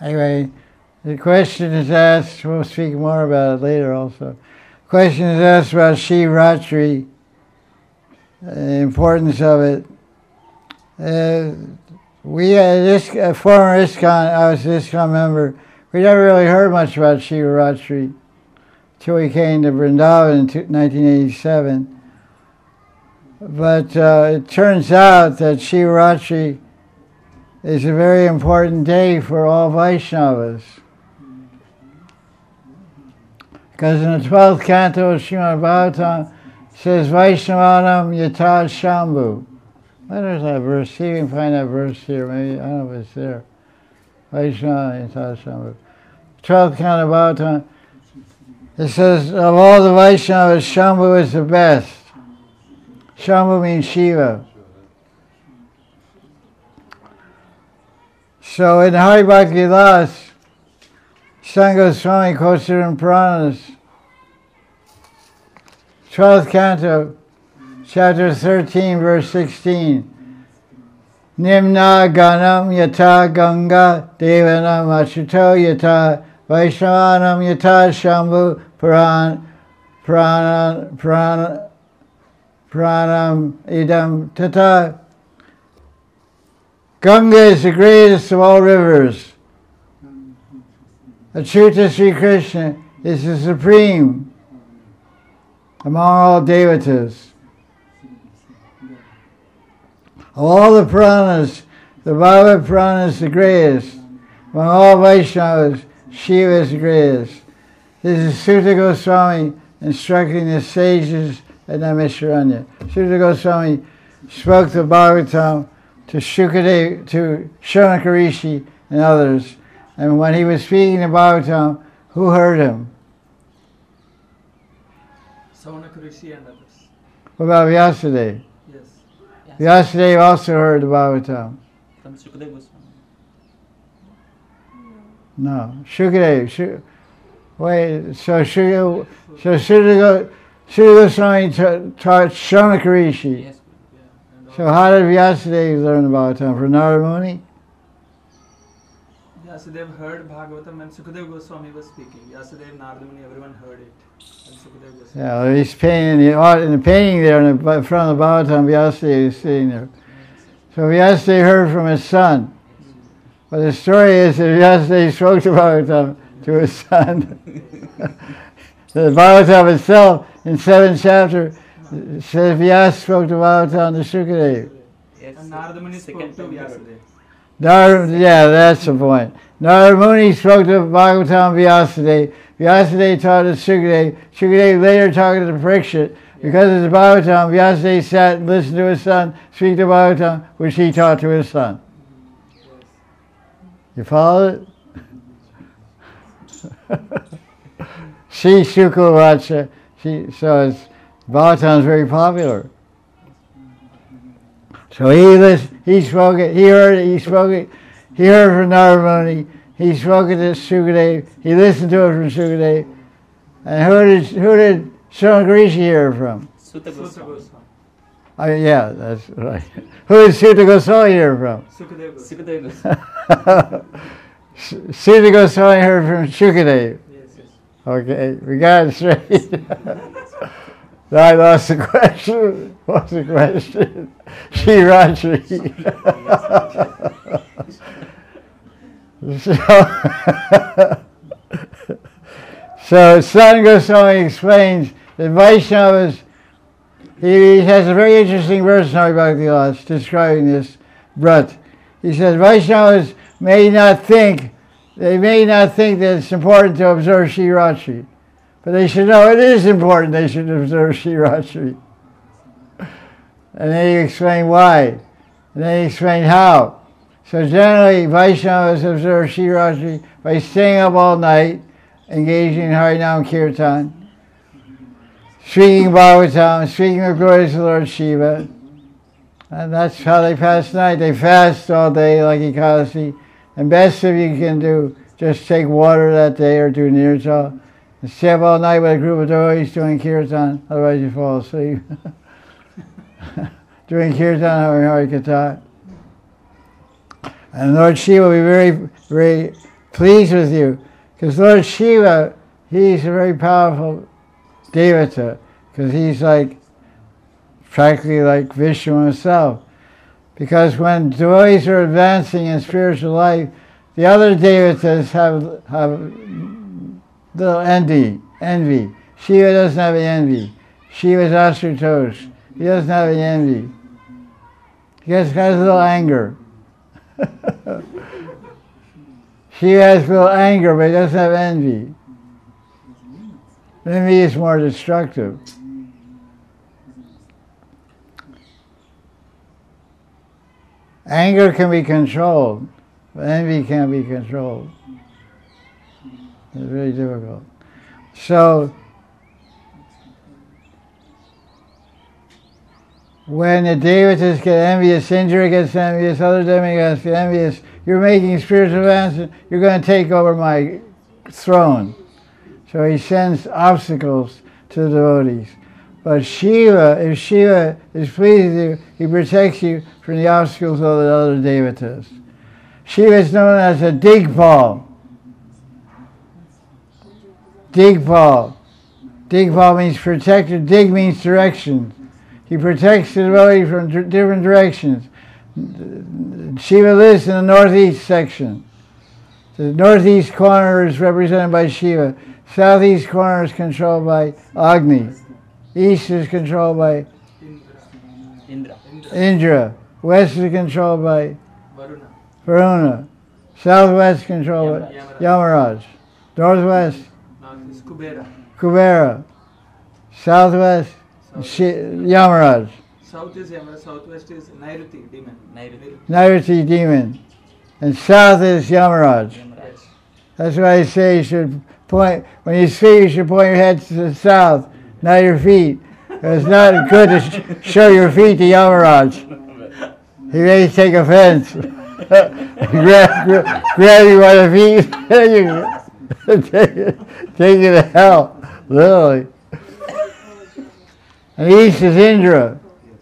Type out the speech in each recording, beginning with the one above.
Anyway, the question is asked, we'll speak more about it later also. Question is asked about Shivratri, the importance of it. We a former ISKCON, I was an ISKCON member, we never really heard much about Shivratri until we came to Vrindavan in 1987. But it turns out that Shivratri is a very important day for all Vaishnavas. Because in the 12th canto of Srimad Bhagavatam, it says, Vaishnavanam yata shambhu. Where is that verse? See if you can find that verse here. Maybe, I don't know if it's there. Vaishnavanam yata shambhu. 12th canto of Bhagavatam, it says, of all the Vaishnavas, Shambhu is the best. Shambhu means Shiva. So in Hari Bhakti Vilas, Sangha Goswami quotes it in Puranas, 12th canto, chapter 13, verse 16. Nimna ganam yata ganga devanam achuto yata vaishnavanam yata shambhu pranam idam tata. Ganga is the greatest of all rivers. Achyuta Sri Krishna is the supreme among all devatas. Of all the Puranas, the Bhagavad Purana is the greatest. Among all Vaishnavas, Shiva is the greatest. This is Suta Goswami instructing the sages at Naimisharanya. Suta Goswami spoke the Bhagavatam to Shukadeva, to Shonaka Rishi and others. And when he was speaking the Bhagavatam, who heard him? Shonaka Rishi and others. What about Vyasadeva? Yes. Vyasadeva also heard the Bhagavatam. From Shukadeva Goswami. No, Shukadeva. Wait, so Suta Goswami taught Shonaka Rishi. Yes. So how did Vyasadeva learn the Bhagavatam? From Narada Muni? Vyasadeva heard Bhagavatam and Sukadeva Goswami was speaking. Vyasadeva, Narada Muni, everyone heard it. And Sukadeva Goswami. Yeah, he's painting in the painting there in front of the Bhagavatam, Vyasadeva is sitting there. So Vyasadeva heard from his son. But the story is that Vyasadeva spoke the Bhagavatam to his son. The Bhagavatam itself, in 7th chapter, says Vyasa spoke the Bhagavatam to Shukadeva. Yes. And Narada Muni spoke to Vyasadeva. Yeah, that's the point. Narada Muni spoke to Bhagavatam Vyasadeva. Vyasadeva taught it to Shukadeva. Shukadeva later taught it to Parikshit. Because of the Bhagavatam, Vyasadeva sat and listened to his son speak the Bhagavatam, which he taught to his son. You follow it? She Shukla Vacha. So it's Bhagavatam is very popular. So he spoke it, he heard it, he spoke it, he heard from Narada Muni, he spoke it to Shukadeva, he listened to it from Shukadeva. And who did Shonaka Rishi hear from? Suta Goswami. Yeah, that's right. Who did Suta Goswami hear from? Sukadeva Goswami. Suta Goswami heard from Shukadeva. Yes. Okay, we got it straight. I lost the question. What's the question? Shivratri. So Sanatana Goswami explains that Vaishnavas, he has a very interesting verse in Hari Bhakti Vilas describing this Brat. He says Vaishnavas may not think that it's important to observe Shivratri. But they should know it is important they should observe Shivratri. And then he explained why. And then he explained how. So generally, Vaishnavas observe Shivratri by staying up all night, engaging in Harinam Kirtan, speaking Bhagavatam, speaking the glories of Lord Shiva. And that's how they pass the night. They fast all day like Ekadasi. And best if you can do, just take water that day or do nirjal. And stay up all night with a group of devotees doing kirtan, otherwise you fall asleep. Doing kirtan, Hari Katha. And Lord Shiva will be very, very pleased with you. Because Lord Shiva, he's a very powerful devata, because he's like, practically like Vishnu himself. Because when devotees are advancing in spiritual life, the other devatas have little envy. Shiva doesn't have any envy. Shiva's Asutosh. He doesn't have any envy. He has a little anger. Shiva has a little anger, but he doesn't have envy. Envy is more destructive. Anger can be controlled, but envy can't be controlled. It's very difficult. So, when the devatas get envious, Indra gets envious, other demigods get envious, you're making spiritual advancement, you're going to take over my throne. So he sends obstacles to the devotees. But Shiva, if Shiva is pleased with you, he protects you from the obstacles of the other devatas. Shiva is known as a Digpal. Digpal. Digpal means protector. Dig means direction. He protects the devotee from different directions. Shiva lives in the northeast section. The northeast corner is represented by Shiva. Southeast corner is controlled by Agni. East is controlled by Indra. West is controlled by Varuna. Southwest controlled by Yamaraj. Northwest, Kubera. Southwest, Yamaraj. South is Yamaraj, southwest is Nairuti, demon. Nairuti, demon. And south is Yamaraj. That's why I say you should point, when you speak, you should point your head to the south, not your feet. It's not good to show your feet to Yamaraj. He may take offense. grab you by the feet, take you to hell, literally. And the east is Indra.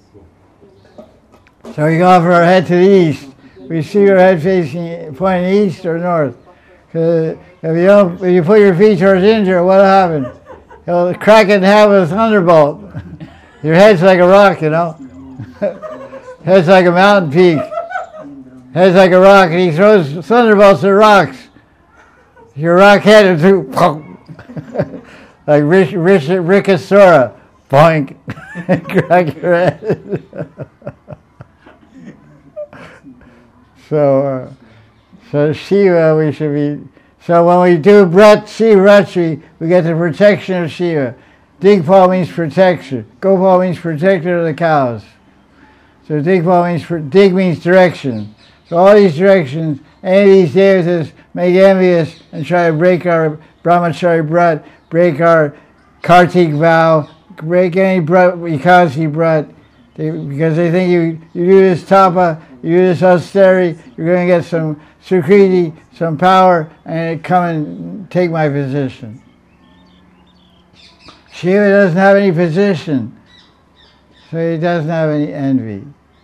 So we go for our head to the east. We see our head facing, pointing east or north. Because if you put your feet towards Indra, what'll happen? He'll crack it in half with a thunderbolt. Your head's like a rock, you know. Head's like a mountain peak. Head's like a rock, and he throws thunderbolts at rocks. Your rock head is like Rikasura, boink, crack your head. So Shiva, we should be. So when we do Shivaratri, we get the protection of Shiva. Digpal means protection. Gopal means protector of the cows. So Digpal means dig means direction. So all these directions, any of these devatas make envious and try to break our brahmachari brat, break our Kartik vow, break any Ekadasi brat, because they think you do this tapa, you do this austerity, you're going to get some sukriti, some power, and come and take my position. Shiva doesn't have any position, so he doesn't have any envy.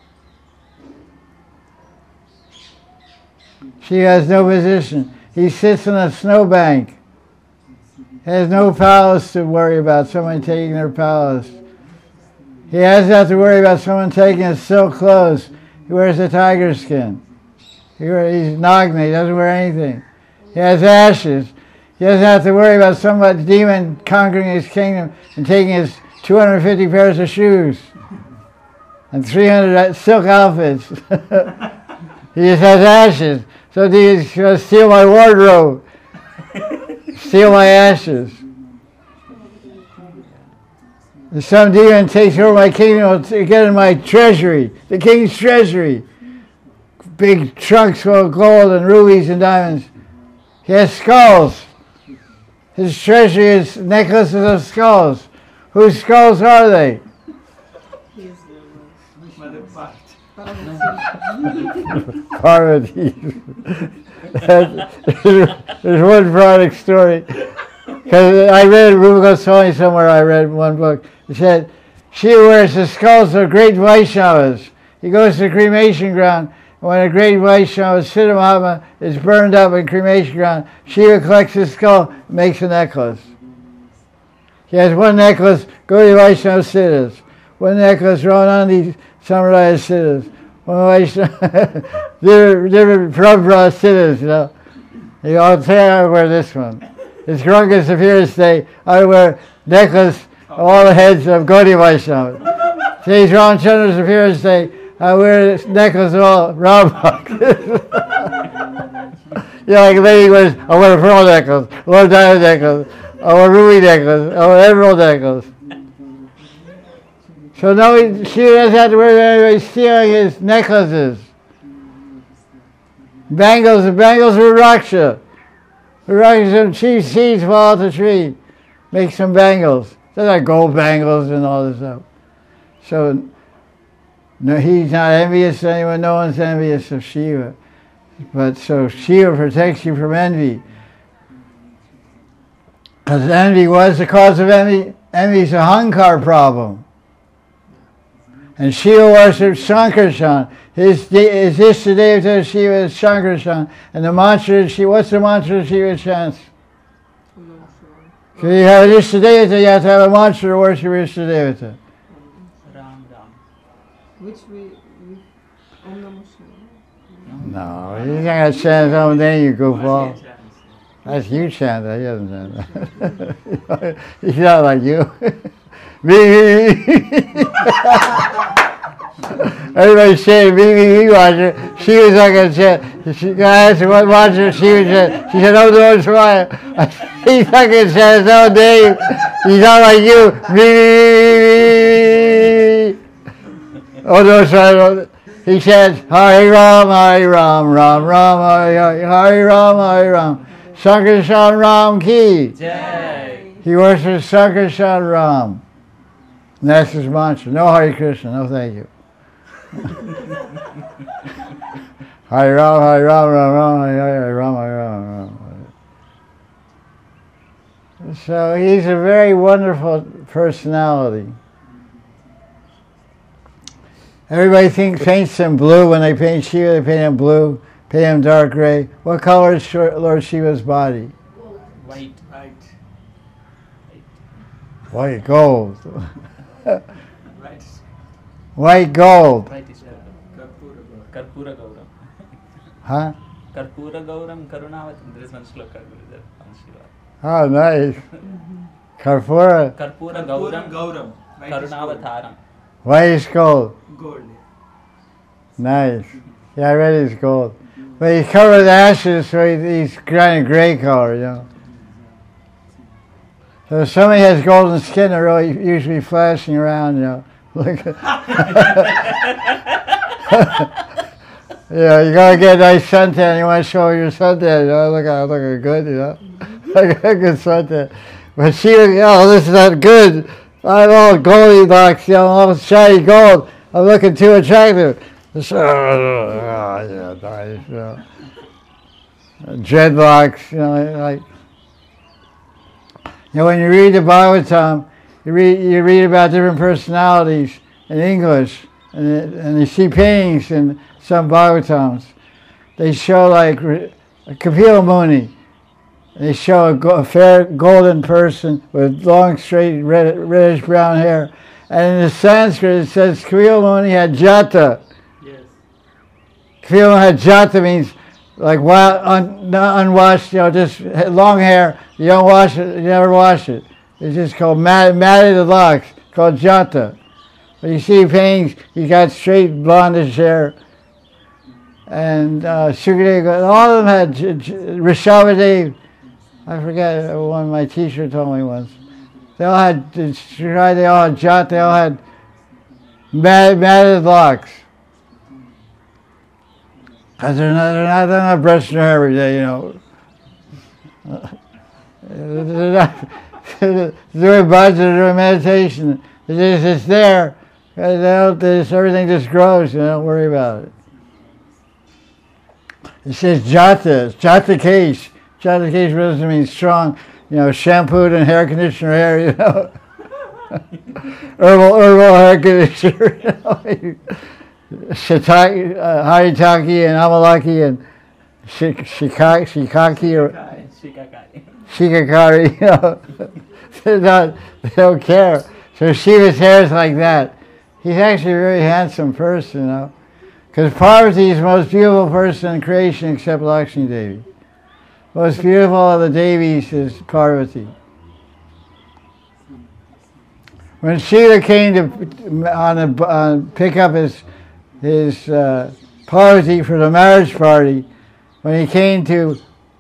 Shiva has no position. He sits on a snowbank. He has no palace to worry about someone taking their palace. He doesn't have to worry about someone taking his silk clothes. He wears a tiger skin. He's Nagna, he doesn't wear anything. He has ashes. He doesn't have to worry about some demon conquering his kingdom and taking his 250 pairs of shoes and 300 silk outfits. He just has ashes. So he's going to steal my wardrobe, steal my ashes. If some demon takes over my kingdom, will get in my treasury, the king's treasury. Big trunks full of gold and rubies and diamonds. He has skulls. His treasury is necklaces of skulls. Whose skulls are they? Parvati. There's one product story. Because I read Rupa Goswami somewhere, I read one book. It said, Shiva wears the skulls of great Vaishnavas. He goes to the cremation ground. When a great Vaishnava, Siddha Mahatma, is burned up in cremation ground, Shiva collects his skull and makes a necklace. He has one necklace, Gaudiya Vaishnava Siddhas. One necklace, Ramanandi Sampradaya Siddhas. One Vaishnava, different Prabhupada Siddhas, you know. You all say, I wear this one. His Gauranga Sapphira's Day, I wear necklace of all the heads of Gaudiya Vaishnava. Today's Ramachandra Sapphira's Day, I wear this necklace of all Rambhaks. Like a lady wears, I wear a pearl necklace, I wear a diamond necklace, I wear a ruby necklace, I wear an emerald necklace. So now she doesn't have to worry about anybody stealing his necklaces. Bangles, the bangles are Raksha. Some cheap seeds fall off the tree. Make some bangles. They're like gold bangles and all this stuff. So no, he's not envious of anyone. No one's envious of Shiva. But so Shiva protects you from envy. Because envy was the cause of envy. Envy is a Hankar problem. And Shiva worships Shankarshan. His Ishtadevata Shiva is Shankarshan. And the mantra, what's the mantra Shiva chants? So you have an Ishtadevata, you have to have a mantra to worship Ishtadevata. Ram Ram. Which we Om Namah Shivaya. No, you're not going to chant his own name, you goofball. That's you chant that, he doesn't chant that. He's not like you. Everybody's saying me, Roger. She was not going to chant. I asked her what mantra she would chant. She said, oh, no, try. He's not going to chant his own name. He's not like you. Oh, no, try. He chants, Hari Ram, Ram Ram, Hari Ram, Ram. Sankarshan Ram ki. Jai. He worships Sankarshan Ram. And that's his mantra. No Hare Krishna, no thank you. Hare Ram, Hare Ram, Ram Ram, Hare Ram, Hare Ram. So he's a very wonderful personality. Everybody paints him blue. When they paint Shiva, they paint him blue, paint him dark gray. What color is Lord Shiva's body? White. White gold. Right. White gold. White is Karpura Gauram. Huh? Karpura Gauram Karunavatam. There is one shloka on Shiva. Oh, nice. Karpura. Karpura Gauram. Gauram. Karunavataram. White is gold. Gold. Nice. Yeah, I read his gold. But he's covered with ashes, so he's kind of gray color, you know. So if somebody has golden skin, they're really usually flashing around, you know. Look. You know, you gotta get a nice suntan. You want to show your suntan, you know. I'm looking good, you know. Look at a good suntan. But she, you know, this is not good. I'm all Goldilocks, you know, all shiny gold. I'm looking too attractive. Nice, you know. Dreadlocks, you know, like. You know, when you read the Bhagavatam, you read about different personalities in English, and you see paintings in some Bhagavatams. They show like Kapila Muni. They show a fair golden person with long, straight, reddish brown hair. And in the Sanskrit it says Kapila Muni had jata. Yes. Kapila Muni had jata means like not unwashed, you know, just long hair. You don't wash it, you never wash it. It's just called matted locks, called jata. But you see paintings, he's got straight blondish hair. And Sukadeva, all of them had Rishabhadev. I forget, one my teacher told me once. They all had jat, they all had matted locks. Because they're not brushing their hair every day, you know. They're not doing bhajan, they're doing meditation. It's there. Everything just grows, you know, don't worry about it. It says jata, jata kesh. Jata kesh doesn't mean strong, you know, shampooed and hair conditioner hair, you know. herbal hair conditioner, you know. Haritaki and Amalaki and Shikaki or Shikakari. Shikakari, you know, they don't care. So Shiva's hair is like that. He's actually a very handsome person, you know, because Parvati is the most beautiful person in creation except Lakshmi Devi. Most beautiful of the Devis is Parvati. When Shiva came to pick up his Parvati for the marriage party, when he came to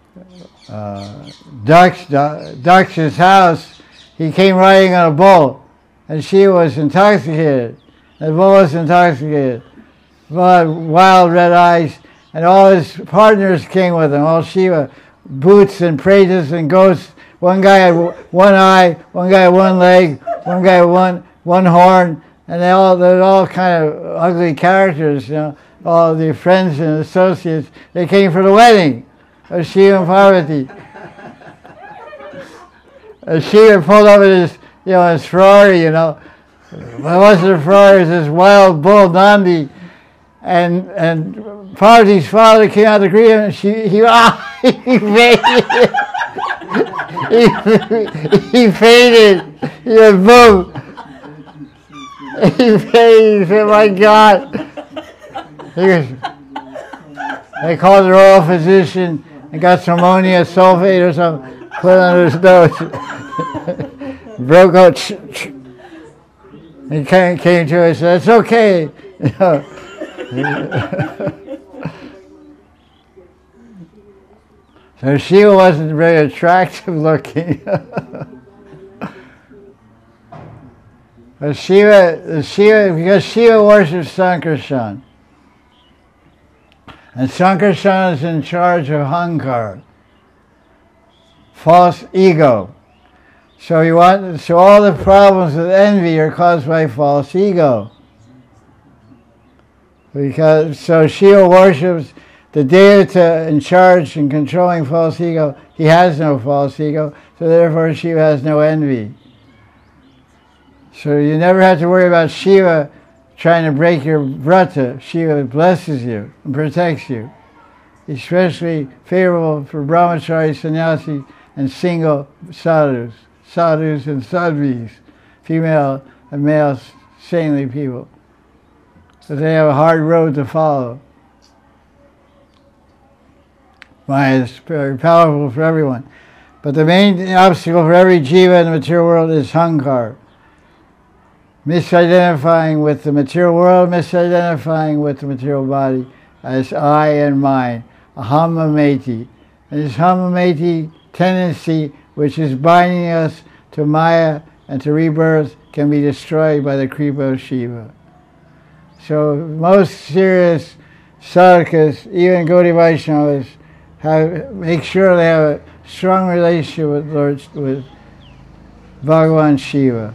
Daksha's house, he came riding on a bull, and Shiva was intoxicated. The bull was intoxicated. Bull had wild red eyes, and all his partners came with him, all Shiva, boots and praises and ghosts. One guy had one eye, one guy had one leg, one guy had one horn, and they're all kind of ugly characters, you know. All the friends and associates, they came for the wedding of Shiva and Parvati. Shiva pulled up in his Ferrari, you know. It wasn't a Ferrari, it was this wild bull, Nandi. And Parvati's father came out to greet him, and he fainted. he fainted. He went boom. He fainted. He said, my God. They called the royal physician and got some ammonia sulfate or something, put it under his nose. Broke out. He came to us and said, it's okay. You know. So Shiva wasn't very attractive looking. But Shiva, because Shiva worships Sankarshan. And Sankarshan is in charge of Hankar, false ego. So all the problems with envy are caused by false ego. So Shiva worships the Devata in charge and controlling false ego. He has no false ego, so therefore Shiva has no envy. So you never have to worry about Shiva trying to break your vrata. Shiva blesses you and protects you. Especially favorable for brahmachari, sannyasis, and single sadhus and sadhvis, female and male saintly people. So they have a hard road to follow. Maya is very powerful for everyone. But the main obstacle for every jiva in the material world is hankar. Misidentifying with the material world, misidentifying with the material body as I and mine, ahamameti. And this ahamameti tendency, which is binding us to Maya and to rebirth, can be destroyed by the Kripa of Shiva. So most serious sadhakas, even Gaudiya Vaishnavas, make sure they have a strong relationship with Bhagavan Shiva.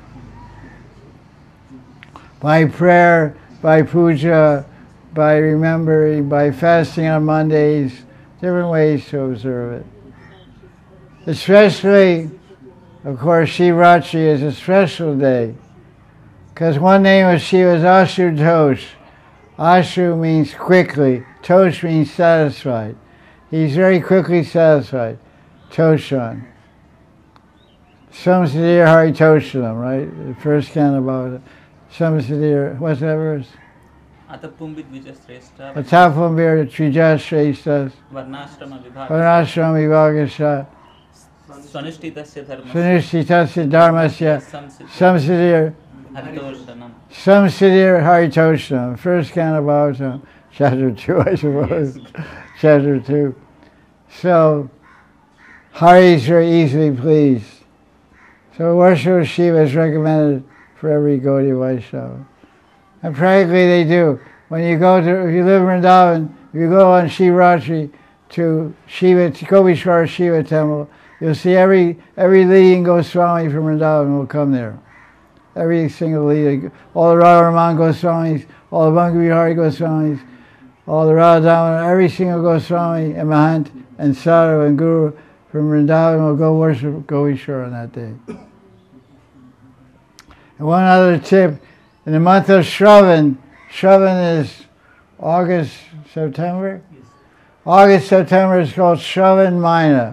By prayer, by puja, by remembering, by fasting on Mondays, different ways to observe it. Especially, of course, Shivratri is a special day, because one name of Shiva is Ashutosh. Ashu means quickly, Tosh means satisfied. He's very quickly satisfied. Toshan. Samsiddhir Haritoshanam, right? The first canto about it. Samsiddhir, what's that verse? Atapumbit Vijasreshta. Atapumbit Vijasreshta. Varnashrama Vibhagasha. Varnashrama Vibhagasha. Swanishtitasya Dharmasya. Swanishtitasya Dharmasya. Samsiddhir Haritoshanam. Samsiddhir Haritoshanam. First canto about chapter 2, I suppose. Yes. Chapter 2. So, Hari is very easily pleased. So worship of Shiva is recommended for every Gaudiya Vaishnava. And practically they do. When you go to, if you live in Vrindavan, if you go on Shivratri to Shiva, to Kovishwara Shiva temple, you'll see every leading Goswami from Vrindavan will come there. Every single leading, all the Radharaman Goswamis, all the Bangavihari Goswamis, all the Radha, every single Goswami and Mahant and Sadhu and Guru from Vrindavan will go worship Govishwara on that day. And one other tip, in the month of Shravan, Shravan is August, September. Yes. August, September is called Shravan Maina.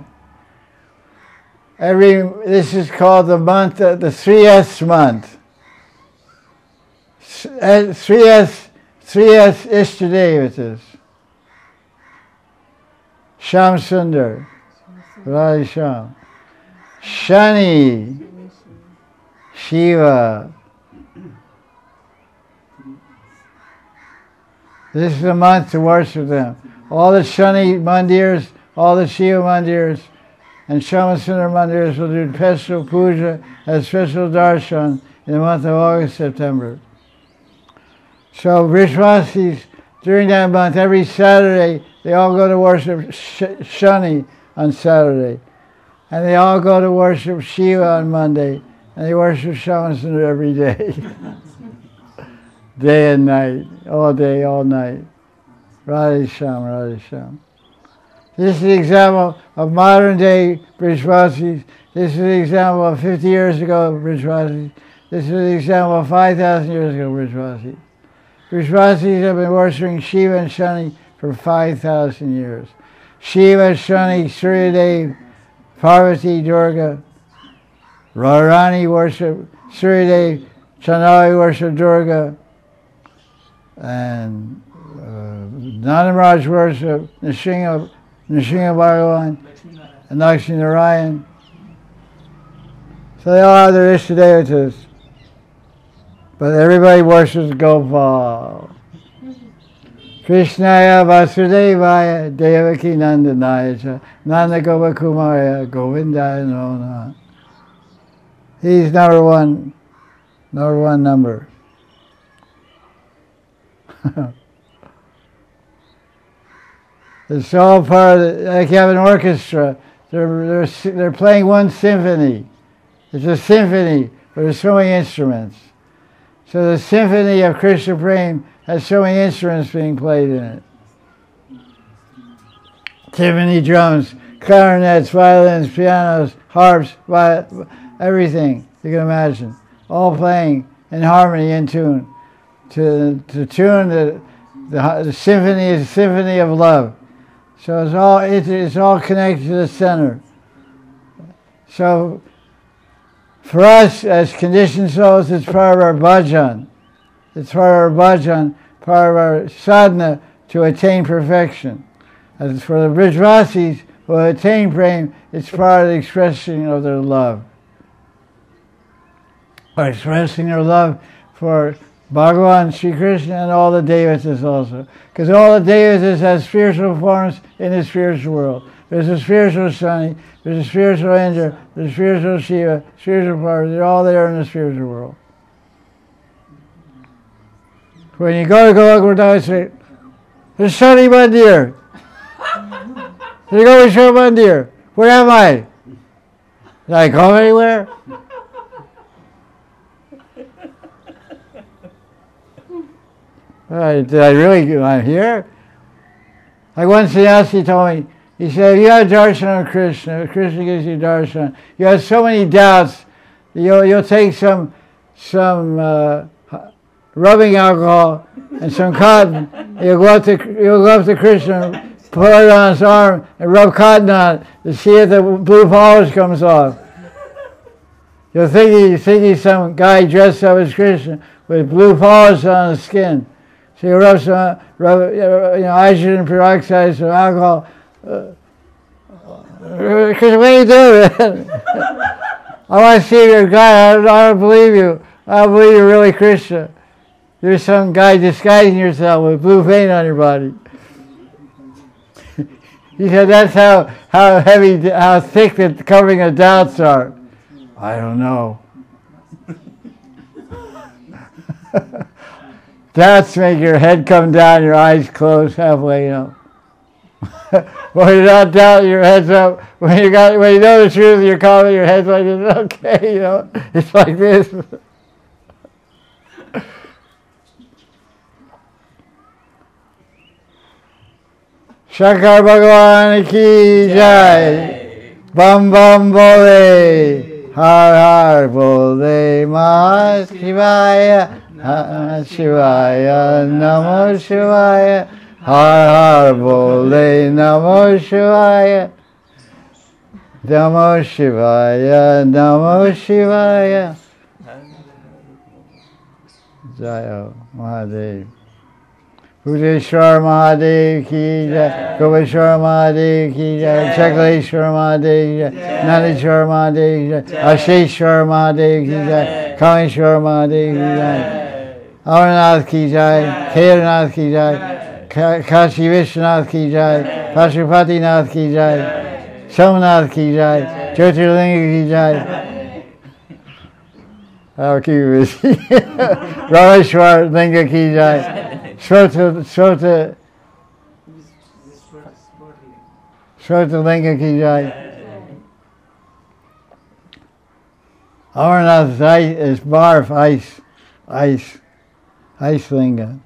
This is called the month, the 3S month. 3S Ishtadevatas. Sham Sundar, Radha Sham. Shani, Shiva. This is the month to worship them. All the Shani mandirs, all the Shiva mandirs, and Shamasundar mandirs will do special puja and special darshan in the month of August, September. So Vrishvasis, during that month, every Saturday, they all go to worship Shani on Saturday. And they all go to worship Shiva on Monday. And they worship Shamasundar every day. Day and night, all day, all night. Radha Sham, Radha Sham. This is the example of modern day Vrishvasis. This is the example of 50 years ago Vrishvasis. This is the example of 5,000 years ago Vrishvasis. Vrishvasis have been worshipping Shiva and Shani for 5,000 years. Shiva, Shani, Suryadev, Parvati, Durga. Radharani worship Suryadev, Chandrali worship Durga. And Nandamaraj worship Nrsimha Bhagavan and Lakshmi Narayan. So they all have their Ishtadevatas. But everybody worships Gopal. Krishnaya Vasudevaya Devaki Nandanaya Cha Nanda Gopakumaya Govindaya Nona. He's number one number. It's all part of like you have an orchestra. They're playing one symphony. It's a symphony, but there's so many instruments. So the symphony of Krishna Prem has so many instruments being played in it. Timpani, drums, clarinets, violins, pianos, harps, everything you can imagine. All playing in harmony, in tune. To tune the symphony is a symphony of love. So it's all connected to the center. So for us as conditioned souls, it's part of our bhajan. It's part of our bhajan, part of our sadhana to attain perfection. As for the Vrishvasis who attain prem, it's part of the expression of their love. Or expressing their love for Bhagavan, Sri Krishna, and all the devatas also. Because all the devatas have spiritual forms in the spiritual world. There's a spiritual Shani, there's a spiritual Indra, there's a spiritual Shiva, spiritual Parvati, they're all there in the spiritual world. When you go to Golok Vrindavan, say, there's Shani Mandir. There's Gopeshwar Mandir. Where am I? Did I go anywhere? Did I really, I'm here? Like one sannyasi told me, he said, if you have darshan of Krishna, Krishna gives you darshan, you have so many doubts, you'll take some rubbing alcohol and some cotton, you'll go up to Krishna, put it on his arm and rub cotton on it to see if the blue polish comes off. You'll think he's some guy dressed up as Krishna with blue polish on his skin. So you rub hydrogen peroxide, some alcohol. Krishna, what are you doing? I want to see if you're a guy. I don't believe you. I don't believe you're really Krishna. You're some guy disguising yourself with blue paint on your body. He said that's how thick the covering of doubts are. I don't know. Doubts make your head come down, your eyes close halfway, When you're not down, your head's up. When you know the truth, you're calm, your head's like this. Okay, it's like this. Shankar Bhagavan ki jai. Bam bam bole. Har har bole. Ma Shivaya. Shivaya, Namo Shivaya, Har Har Bole, Namo Shivaya, Namo Shivaya, Namo Shivaya. Jaya Mahadev. Bhuteshwar Mahadev ki jai, Gopeshwar Mahadev ki jai, Chakaleshwar Mahadev ki jai, Nandeshwar Mahadev ki jai, Asheshwar Mahadev ki jai, Kameshwar Mahadev ki jai, Amarnath ki jai, Kedarnath ki jai, Kashi Vishwanath ki jai, Pashupatinath ki jai, Somnath ki jai, Jyotirlinga ki jai. I'll keep it. Rameshwar Linga ki jai. Srota Linga ki jai. Amarnath is barf, ice linga.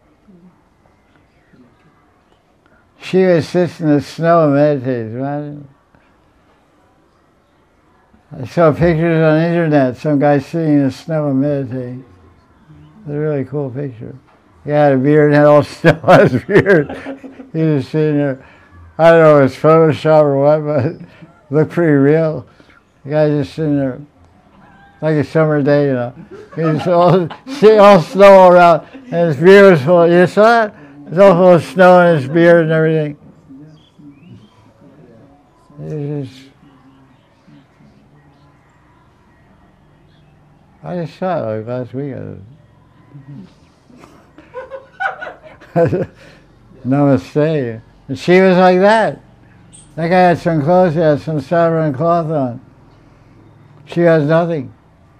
Shiva sits in the snow and meditates. Right? I saw pictures on the internet, some guy sitting in the snow and meditating. It's a really cool picture. He had a beard and had all snow on his beard. He was sitting there. I don't know if it's Photoshop or what, but it looked pretty real. The guy just sitting there like a summer day, you know. He was all snow all around, and his beard was full. You saw that? It was all full of snow in his beard and everything. It was just... I just saw it like last week. Namaste. And she was like that. That guy had some clothes, he had some saffron cloth on. She has nothing.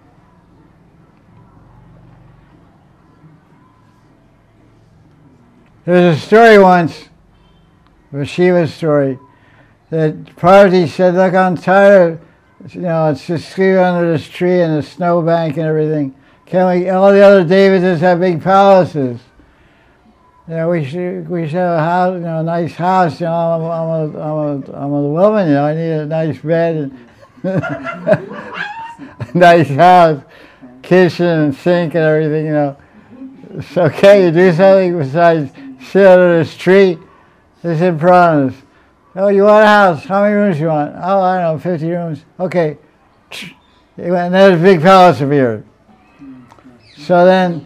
There's a story once, a Shiva's story, that Parvati said, look, I'm tired of, it's just sleep under this tree and the snowbank and everything. All the other Devatas have big palaces. We should have a house, a nice house. I'm a woman, I need a nice bed and nice house, kitchen and sink and everything, It's okay, you do something besides sit under this tree. This is piranhas. Oh, you want a house? How many rooms you want? Oh, I don't know, 50 rooms. Okay. And there's a big palace appeared. So they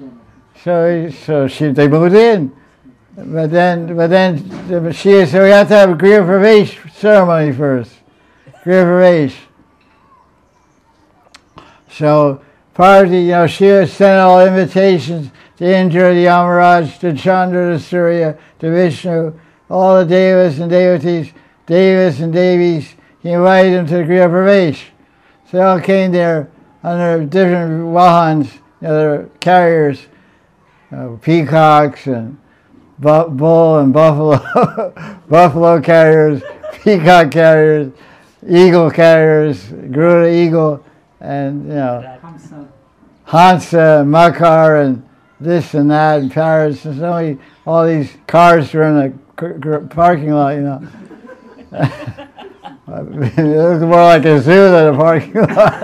moved in. But then she said, we have to have a Griha Pravesh ceremony first. Griha Pravesh. So Parvati, she sent all invitations to Indra, the Yamaraj, to Chandra, to Surya, to Vishnu, all the Devas and Devatis, Devas and Devis. He invited them to the Griha Pravesh. So they all came there under different Vahans, their carriers, peacocks and bull and buffalo, buffalo carriers, peacock carriers, eagle carriers, Garuda eagle, and Hansa, Makar, and this and that, and parrots, and all these cars were in the parking lot, It looked more like a zoo than a parking lot.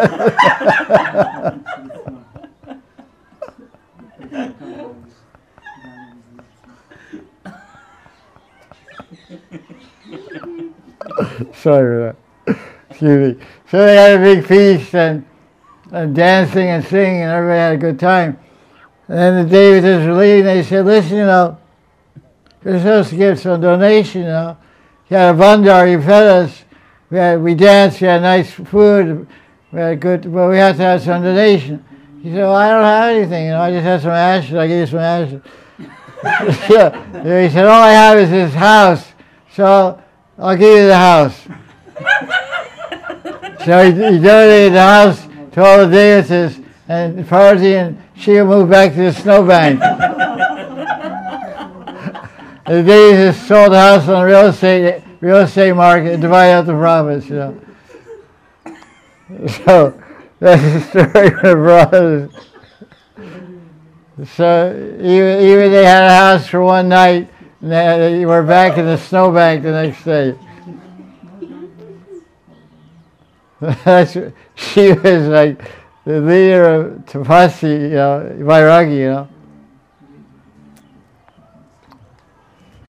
Sorry for that. Excuse me. So they had a big feast and dancing and singing, and everybody had a good time. And then the Devatas were leaving. They said, listen, you're supposed to give some donation, You had a bandar, you fed us. We danced, we had nice food, we had good, but we had to have some donation. He said, well, I don't have anything, I just have some ashes, I gave you some ashes. He said, all I have is this house, so I'll give you the house. So he donated the house to all the Devatas, and Parvati and Shiva moved back to the snowbank. The Devatas sold the house on the real estate market and divided out the profits, So that's the story of the brothers. So even they had a house for one night, and they were back in the snowbank the next day. She was like the leader of Tapasi, Vairagi,